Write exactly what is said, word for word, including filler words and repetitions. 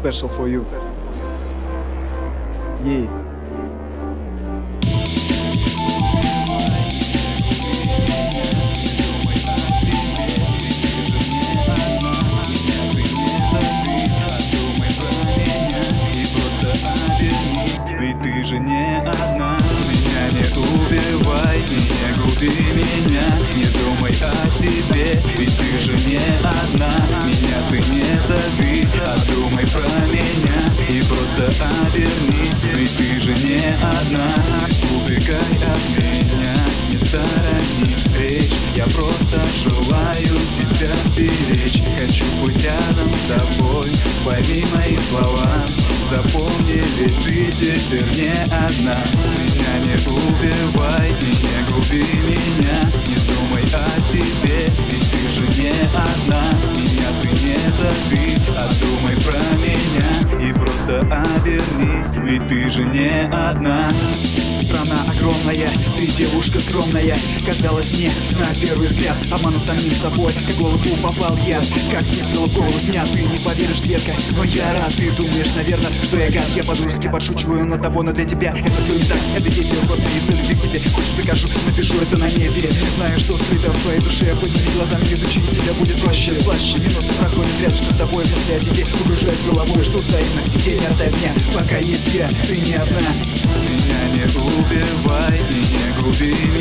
special for you. Yeah. Ведь ты же не одна. Меня не убивай, не губи меня, не думай о себе. Ведь ты же не одна. Меня ты не зови, а думай про меня и просто обернись. Ведь ты же не одна. Убегай от меня, не сторони встреч. Я просто желаю тебя беречь. Хочу быть рядом с тобой, пойми мои слова. Запомни, ведь ты теперь не одна. Меня не убивай и не губи меня, не думай о себе. Ведь ты же не одна. Меня ты не зови, а думай про меня и просто обернись. Ведь ты же не одна. Страна огромная, ты девушка скромная. Казалось мне на первый взгляд обманут самим собой. Как в голову попал я, как смысл в голову снят. Ты не поверишь, детка, но я рад. Ты думаешь, наверное, что я гад. Я по-дружески подшучиваю над тобой, но для тебя это все не так. Это действие просто из-за любви к тебе. Хочешь, докажу, напишу это на небе. Знаю, что скрыто в твоей душе. Подними глазами, изучить тебя будет проще. Слаще минуты проходят рядышком с тобой. После о тебе погружаюсь головой, что взаимности. День ото дня, пока есть я, ты не одна. Меня не убивай и не губи меня.